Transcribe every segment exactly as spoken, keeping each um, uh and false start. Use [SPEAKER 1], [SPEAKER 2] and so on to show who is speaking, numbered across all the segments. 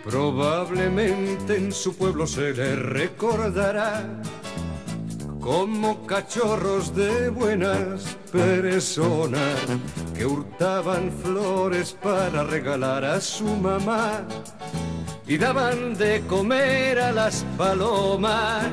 [SPEAKER 1] Probablemente en su pueblo se le recordará como cachorros de buenas personas que hurtaban flores para regalar a su mamá y daban de comer a las palomas.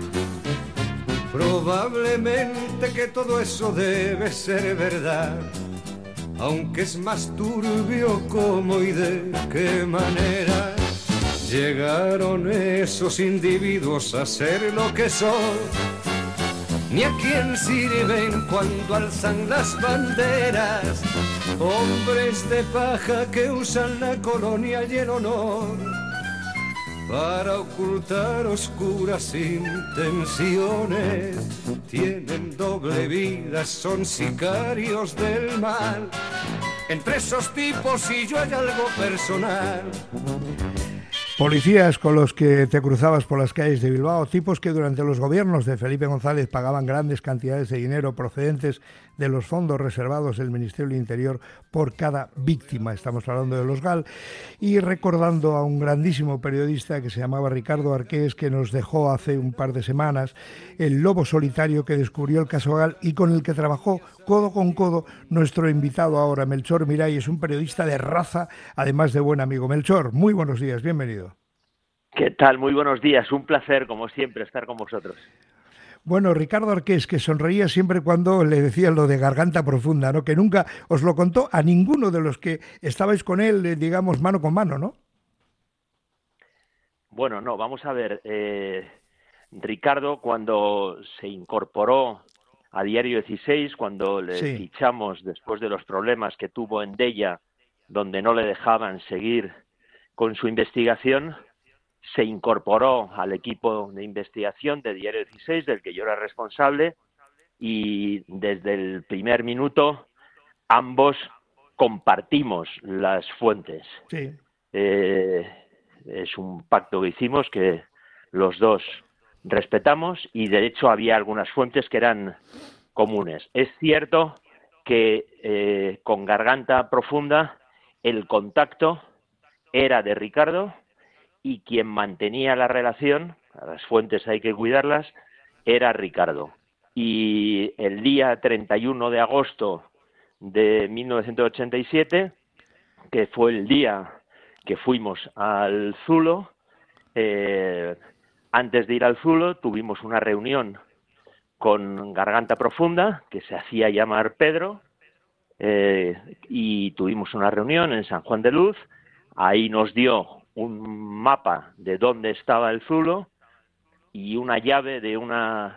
[SPEAKER 1] Probablemente que todo eso debe ser verdad, aunque es más turbio cómo y de qué manera llegaron esos individuos a ser lo que son, ni a quién sirven cuando alzan las banderas, hombres de paja que usan la colonia y el honor para ocultar oscuras intenciones. Tienen doble vida, son sicarios del mal. Entre esos tipos y yo hay algo personal.
[SPEAKER 2] Policías con los que te cruzabas por las calles de Bilbao, tipos que durante los gobiernos de Felipe González pagaban grandes cantidades de dinero procedentes de los fondos reservados del Ministerio del Interior por cada víctima. Estamos hablando de los G A L y recordando a un grandísimo periodista que se llamaba Ricardo Arqués, que nos dejó hace un par de semanas, el lobo solitario que descubrió el caso G A L y con el que trabajó codo con codo nuestro invitado ahora, Melchor Miray. Es un periodista de raza, además de buen amigo. Melchor, muy buenos días, bienvenido.
[SPEAKER 3] ¿Qué tal? Muy buenos días. Un placer, como siempre, estar con vosotros.
[SPEAKER 2] Bueno, Ricardo Arqués, que sonreía siempre cuando le decían lo de garganta profunda, ¿no? Que nunca os lo contó a ninguno de los que estabais con él, digamos, mano con mano, ¿no?
[SPEAKER 3] Bueno, no, vamos a ver. Eh, Ricardo, cuando se incorporó a Diario dieciséis, cuando le
[SPEAKER 2] Sí.
[SPEAKER 3] fichamos después de los problemas que tuvo en Della, donde no le dejaban seguir con su investigación, se incorporó al equipo de investigación de Diario dieciséis, del que yo era responsable, y desde el primer minuto ambos compartimos las fuentes.
[SPEAKER 2] Sí.
[SPEAKER 3] Eh, es un pacto que hicimos que los dos respetamos y de hecho había algunas fuentes que eran comunes. Es cierto que eh, con Garganta Profunda el contacto era de Ricardo y quien mantenía la relación, las fuentes hay que cuidarlas, era Ricardo. Y el día treinta y uno de agosto de mil novecientos ochenta y siete, que fue el día que fuimos al Zulo, eh, antes de ir al Zulo tuvimos una reunión con Garganta Profunda, que se hacía llamar Pedro, eh, y tuvimos una reunión en San Juan de Luz. Ahí nos dio un mapa de dónde estaba el Zulo y una llave de una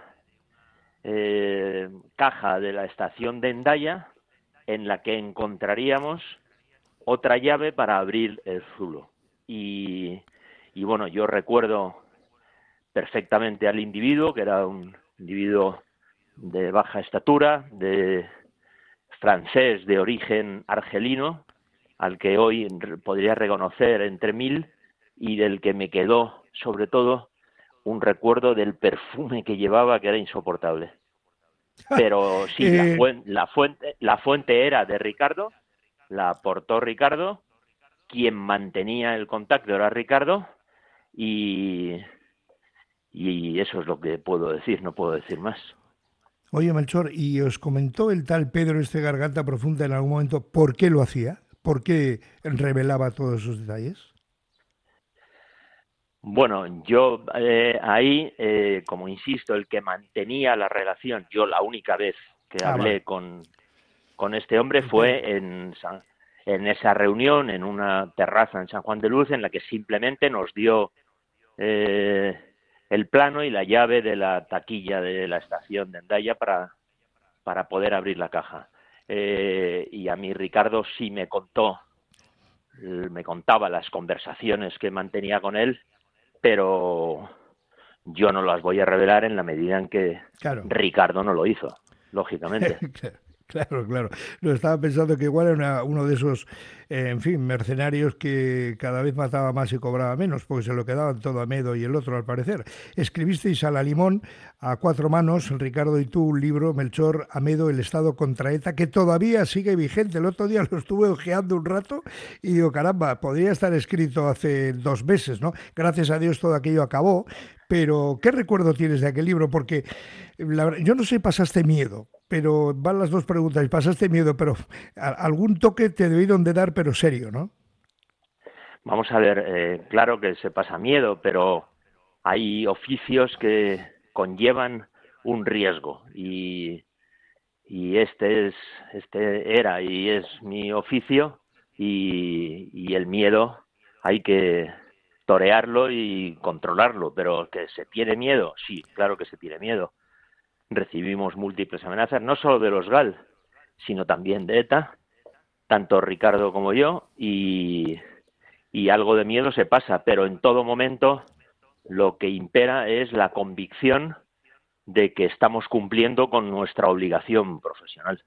[SPEAKER 3] eh, caja de la estación de Hendaya en la que encontraríamos otra llave para abrir el Zulo. Y, y bueno, yo recuerdo perfectamente al individuo, que era un individuo de baja estatura, de francés de origen argelino, al que hoy podría reconocer entre mil y del que me quedó, sobre todo, un recuerdo del perfume que llevaba, que era insoportable. Pero sí,
[SPEAKER 2] eh...
[SPEAKER 3] la, fuente, la, fuente, la fuente era de Ricardo, la aportó Ricardo, quien mantenía el contacto era Ricardo, y, y eso es lo que puedo decir, no puedo decir más.
[SPEAKER 2] Oye, Melchor, ¿y os comentó el tal Pedro este Garganta Profunda en algún momento por qué lo hacía? ¿Por qué revelaba todos esos detalles?
[SPEAKER 3] Bueno, yo eh, ahí, eh, como insisto, el que mantenía la relación, yo la única vez que
[SPEAKER 2] Ah,
[SPEAKER 3] hablé
[SPEAKER 2] vale.
[SPEAKER 3] con, con este hombre fue en, San, en esa reunión, en una terraza en San Juan de Luz, en la que simplemente nos dio eh, el plano y la llave de la taquilla de la estación de Hendaya para, para poder abrir la caja. Eh, y a mí Ricardo sí me contó, me contaba las conversaciones que mantenía con él, pero yo no las voy a revelar en la medida en que
[SPEAKER 2] Claro.
[SPEAKER 3] Ricardo no lo hizo, lógicamente.
[SPEAKER 2] Claro, claro. No, estaba pensando que igual era una- uno de esos, eh, en fin, mercenarios que cada vez mataba más y cobraba menos, porque se lo quedaban todo a Medo y el otro, al parecer. Escribisteis a la limón, a cuatro manos, Ricardo y tú, un libro, Melchor, Amedo, el Estado contra ETA, que todavía sigue vigente. El otro día lo estuve ojeando un rato y digo, caramba, podría estar escrito hace dos meses, ¿no? Gracias a Dios todo aquello acabó. Pero, ¿qué recuerdo tienes de aquel libro? Porque la verdad, yo no sé si pasaste miedo, pero van las dos preguntas. Pasaste miedo, pero a- algún toque te debieron de dar, pero serio, ¿no?
[SPEAKER 3] Vamos a ver, eh, claro que se pasa miedo, pero hay oficios que conllevan un riesgo y, y este es, este era y es mi oficio y, y el miedo hay que torearlo y controlarlo, pero que se tiene miedo, sí, claro que se tiene miedo. Recibimos múltiples amenazas, no solo de los GAL, sino también de ETA, tanto Ricardo como yo, y, y algo de miedo se pasa, pero en todo momento lo que impera es la convicción de que estamos cumpliendo con nuestra obligación profesional.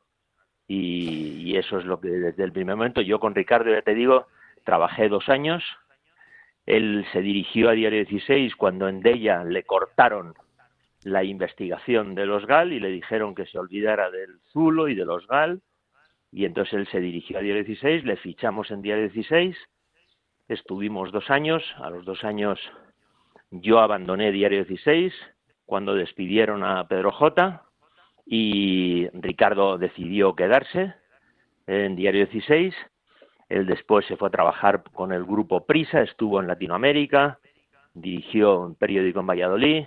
[SPEAKER 3] Y, y eso es lo que desde el primer momento, yo con Ricardo, ya te digo, trabajé dos años, él se dirigió a Diario dieciséis cuando en Della le cortaron la investigación de los GAL y le dijeron que se olvidara del Zulo y de los GAL, y entonces él se dirigió a Diario dieciséis, le fichamos en Diario dieciséis, estuvimos dos años, a los dos años yo abandoné Diario dieciséis cuando despidieron a Pedro J y Ricardo decidió quedarse en Diario dieciséis, él después se fue a trabajar con el grupo Prisa, estuvo en Latinoamérica, dirigió un periódico en Valladolid,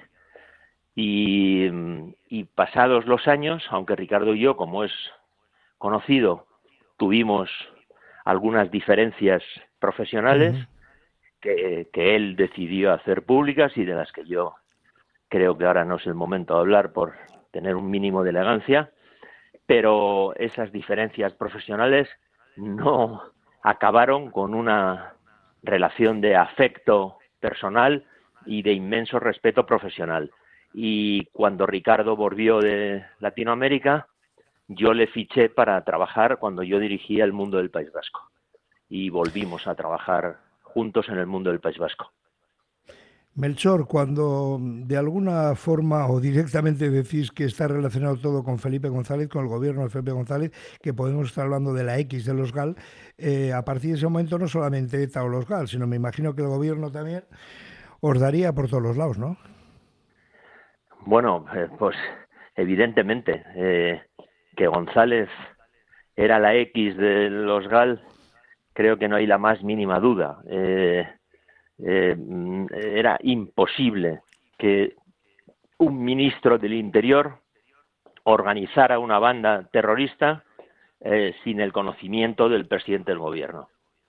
[SPEAKER 3] y, y pasados los años, aunque Ricardo y yo, como es conocido, tuvimos algunas diferencias profesionales
[SPEAKER 2] Ujú.
[SPEAKER 3] que, que él decidió hacer públicas y de las que yo creo que ahora no es el momento de hablar por tener un mínimo de elegancia, pero esas diferencias profesionales no acabaron con una relación de afecto personal y de inmenso respeto profesional. Y cuando Ricardo volvió de Latinoamérica, yo le fiché para trabajar cuando yo dirigía el Mundo del País Vasco. Y volvimos a trabajar juntos en el Mundo del País Vasco.
[SPEAKER 2] Melchor, cuando de alguna forma o directamente decís que está relacionado todo con Felipe González, con el gobierno de Felipe González, que podemos estar hablando de la X de los GAL, eh, a partir de ese momento no solamente ETA o los GAL, sino me imagino que el gobierno también os daría por todos los lados, ¿no?
[SPEAKER 3] Bueno, eh, pues evidentemente eh, que González era la X de los GAL, creo que no hay la más mínima duda. Eh, eh, era imposible que un ministro del Interior organizara una banda terrorista eh, sin el conocimiento del presidente del gobierno.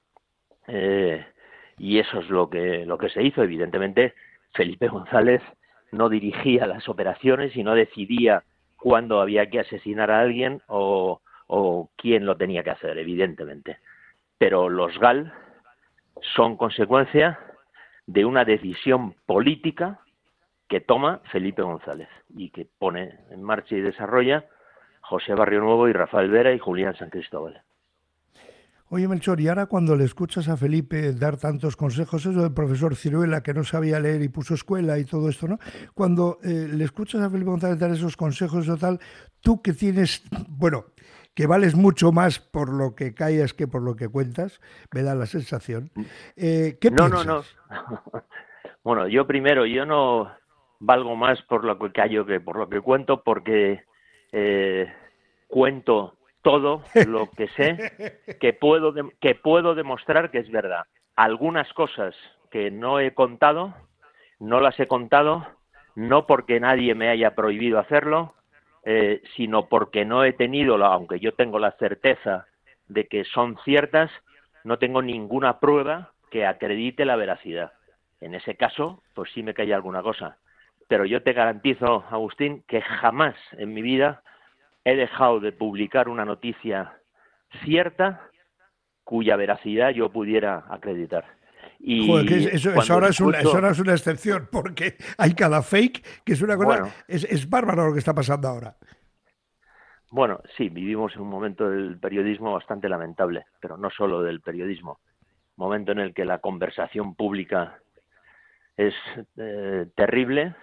[SPEAKER 3] Eh, y eso es lo que, lo que se hizo. Evidentemente, Felipe González no dirigía las operaciones y no decidía cuándo había que asesinar a alguien o, o quién lo tenía que hacer, evidentemente. Pero los GAL son consecuencia de una decisión política que toma Felipe González y que pone en marcha y desarrolla José Barrio Nuevo y Rafael Vera y Julián San Cristóbal.
[SPEAKER 2] Oye, Melchor, y ahora cuando le escuchas a Felipe dar tantos consejos, eso del profesor Ciruela que no sabía leer y puso escuela y todo esto, ¿no? Cuando eh, le escuchas a Felipe González dar esos consejos o tal, tú que tienes, bueno, que vales mucho más por lo que callas que por lo que cuentas, me da la sensación, eh, ¿qué
[SPEAKER 3] No, no, no.
[SPEAKER 2] piensas?
[SPEAKER 3] Bueno, yo primero, yo no valgo más por lo que callo que por lo que cuento, porque eh, cuento todo lo que sé que puedo de- que puedo demostrar que es verdad. Algunas cosas que no he contado, no las he contado, no porque nadie me haya prohibido hacerlo, eh, sino porque no he tenido, la, aunque yo tengo la certeza de que son ciertas, no tengo ninguna prueba que acredite la veracidad. En ese caso, pues sí me cae alguna cosa. Pero yo te garantizo, Agustín, que jamás en mi vida he dejado de publicar una noticia cierta cuya veracidad yo pudiera acreditar.
[SPEAKER 2] Joder, que es-
[SPEAKER 3] Y
[SPEAKER 2] eso, eso
[SPEAKER 3] cuando
[SPEAKER 2] ahora es una, eso
[SPEAKER 3] escucho,
[SPEAKER 2] ahora es una excepción, porque hay cada fake que es una cosa,
[SPEAKER 3] bueno,
[SPEAKER 2] es, es bárbaro lo que está pasando ahora.
[SPEAKER 3] Bueno, sí, vivimos en un momento del periodismo bastante lamentable, pero no solo del periodismo. Momento en el que la conversación pública es eh, terrible.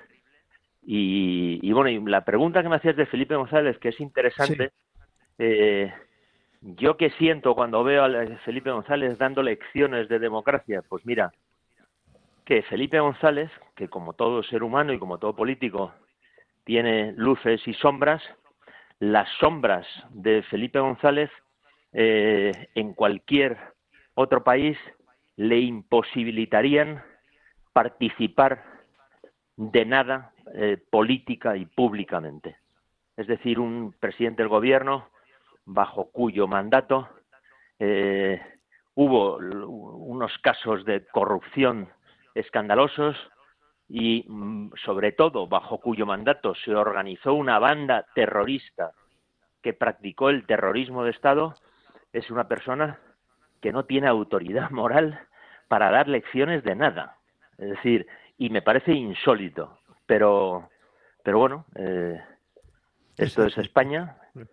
[SPEAKER 3] Y, y bueno, y la pregunta que me hacías de Felipe González, que es interesante,
[SPEAKER 2] Sí.
[SPEAKER 3] eh, yo qué siento cuando veo a Felipe González dando lecciones de democracia, pues mira, que Felipe González, que como todo ser humano y como todo político tiene luces y sombras, las sombras de Felipe González eh, en cualquier otro país le imposibilitarían participar de nada eh, política y públicamente. Es decir, un presidente del gobierno bajo cuyo mandato eh, hubo unos casos de corrupción escandalosos y, sobre todo, bajo cuyo mandato se organizó una banda terrorista que practicó el terrorismo de Estado, es una persona que no tiene autoridad moral para dar lecciones de nada. Es decir, y me parece insólito, pero, pero bueno, eh, esto es España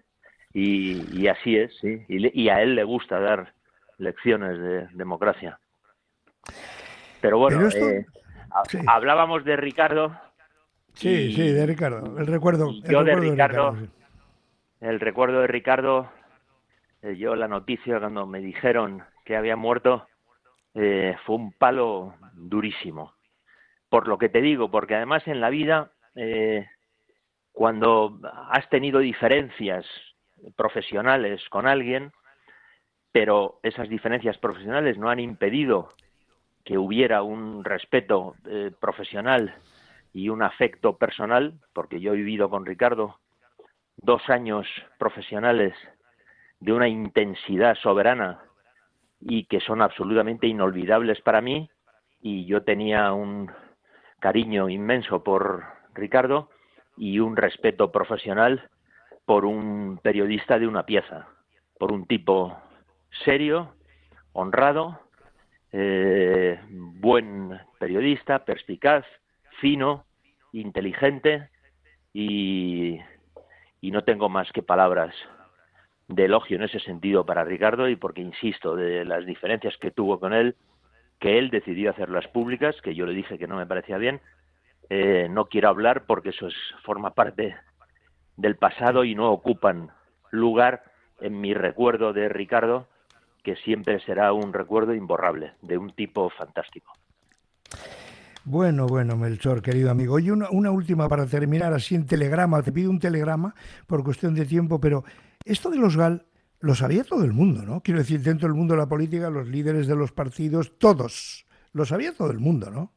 [SPEAKER 3] y, y así es, sí, y, y a él le gusta dar lecciones de democracia. Pero bueno,
[SPEAKER 2] Pero esto,
[SPEAKER 3] eh,
[SPEAKER 2] sí,
[SPEAKER 3] hablábamos de Ricardo
[SPEAKER 2] sí, sí, de
[SPEAKER 3] y,
[SPEAKER 2] Ricardo, el recuerdo,
[SPEAKER 3] y
[SPEAKER 2] el
[SPEAKER 3] yo de
[SPEAKER 2] recuerdo de Ricardo.
[SPEAKER 3] Ricardo,
[SPEAKER 2] Sí.
[SPEAKER 3] el recuerdo de Ricardo, eh, yo la noticia cuando me dijeron que había muerto eh, fue un palo durísimo. Por lo que te digo, porque además en la vida, eh, cuando has tenido diferencias profesionales con alguien, pero esas diferencias profesionales no han impedido que hubiera un respeto eh, profesional y un afecto personal, porque yo he vivido con Ricardo dos años profesionales de una intensidad soberana y que son absolutamente inolvidables para mí, y yo tenía un cariño inmenso por Ricardo y un respeto profesional por un periodista de una pieza, por un tipo serio, honrado, eh, buen periodista, perspicaz, fino, inteligente y, y no tengo más que palabras de elogio en ese sentido para Ricardo, y porque insisto, de las diferencias que tuvo con él, que él decidió hacerlas públicas, que yo le dije que no me parecía bien, eh, no quiero hablar porque eso es, forma parte del pasado y no ocupan lugar en mi recuerdo de Ricardo, que siempre será un recuerdo imborrable, de un tipo fantástico.
[SPEAKER 2] Bueno, bueno, Melchor, querido amigo. Oye, una, una última para terminar, así en telegrama. Te pido un telegrama por cuestión de tiempo, pero esto de los GAL lo sabía todo el mundo, ¿no? Quiero decir, dentro del mundo de la política, los líderes de los partidos, todos. Lo sabía todo el mundo, ¿no?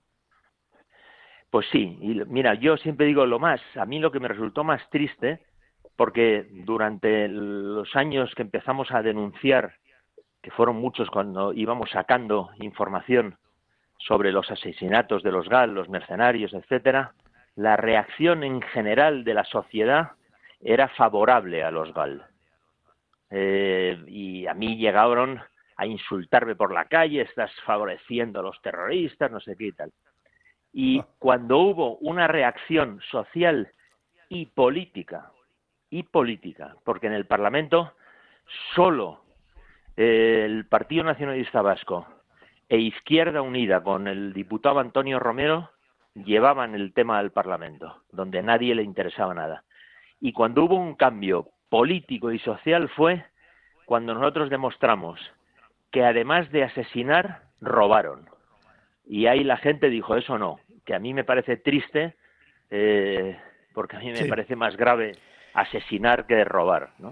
[SPEAKER 3] Pues sí, y mira, yo siempre digo lo más, a mí lo que me resultó más triste, porque durante los años que empezamos a denunciar, que fueron muchos cuando íbamos sacando información sobre los asesinatos de los GAL, los mercenarios, etcétera, la reacción en general de la sociedad era favorable a los GAL. Eh, y a mí llegaron a insultarme por la calle, estás favoreciendo a los terroristas, no sé qué y tal. Y cuando hubo una reacción social y política, y política, porque en el Parlamento solo eh, el Partido Nacionalista Vasco e Izquierda Unida con el diputado Antonio Romero llevaban el tema al Parlamento, donde nadie le interesaba nada. Y cuando hubo un cambio político y social fue cuando nosotros demostramos que además de asesinar, robaron. Y ahí la gente dijo, eso no, que a mí me parece triste, eh, porque a mí me
[SPEAKER 2] Sí.
[SPEAKER 3] parece más grave asesinar que robar, ¿no?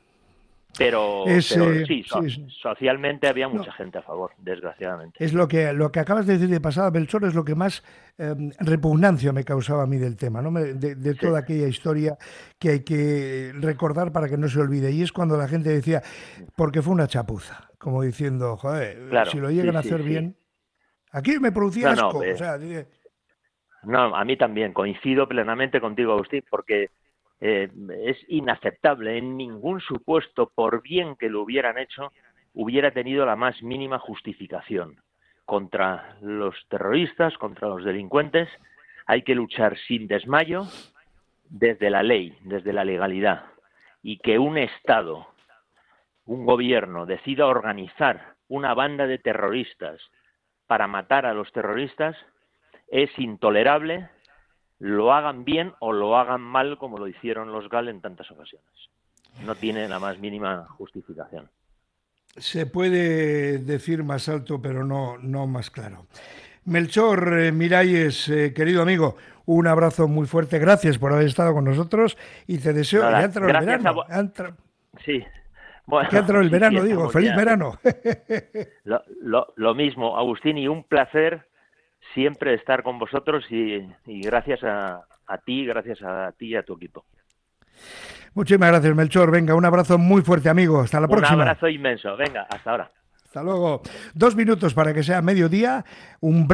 [SPEAKER 3] Pero,
[SPEAKER 2] Es,
[SPEAKER 3] pero
[SPEAKER 2] eh,
[SPEAKER 3] sí, so,
[SPEAKER 2] sí, sí.
[SPEAKER 3] socialmente había
[SPEAKER 2] No,
[SPEAKER 3] mucha gente a favor, desgraciadamente.
[SPEAKER 2] es lo que, lo que acabas de decir de pasada, Belchor, es lo que más eh, repugnancia me causaba a mí del tema, ¿no? Me- de, de
[SPEAKER 3] Sí,
[SPEAKER 2] toda aquella historia que hay que recordar para que no se olvide. Y es cuando la gente decía, porque fue una chapuza, como diciendo, joder, si
[SPEAKER 3] claro,
[SPEAKER 2] lo
[SPEAKER 3] sí,
[SPEAKER 2] llegan a
[SPEAKER 3] sí,
[SPEAKER 2] hacer
[SPEAKER 3] sí.
[SPEAKER 2] bien. Aquí me producía
[SPEAKER 3] No, no,
[SPEAKER 2] asco, o
[SPEAKER 3] eh,
[SPEAKER 2] sea, dice,
[SPEAKER 3] no, a mí también, coincido plenamente contigo, Agustín, porque eh, es inaceptable, en ningún supuesto, por bien que lo hubieran hecho, hubiera tenido la más mínima justificación. Contra los terroristas, contra los delincuentes, hay que luchar sin desmayo desde la ley, desde la legalidad. y que un Estado, un gobierno, decida organizar una banda de terroristas para matar a los terroristas es intolerable, lo hagan bien o lo hagan mal como lo hicieron los GAL en tantas ocasiones. No tiene la más mínima justificación.
[SPEAKER 2] Se puede decir más alto, pero no, no más claro. Melchor eh, Miralles, eh, querido amigo, un abrazo muy fuerte. Gracias por haber estado con nosotros y te deseo...
[SPEAKER 3] Nada,
[SPEAKER 2] ya entró el verano.
[SPEAKER 3] Vo-
[SPEAKER 2] entra...
[SPEAKER 3] Sí. Bueno,
[SPEAKER 2] que entró el
[SPEAKER 3] sí,
[SPEAKER 2] verano,
[SPEAKER 3] sí,
[SPEAKER 2] digo. ¡Feliz
[SPEAKER 3] ya.
[SPEAKER 2] verano!
[SPEAKER 3] Lo, lo, lo mismo, Agustín, y un placer siempre estar con vosotros y, y gracias a, a ti, gracias a ti y a tu equipo.
[SPEAKER 2] Muchísimas gracias, Melchor. Venga, un abrazo muy fuerte, amigo. Hasta la
[SPEAKER 3] Un
[SPEAKER 2] próxima.
[SPEAKER 3] Un abrazo inmenso. Venga, hasta ahora.
[SPEAKER 2] Hasta luego. Dos minutos para que sea mediodía. Un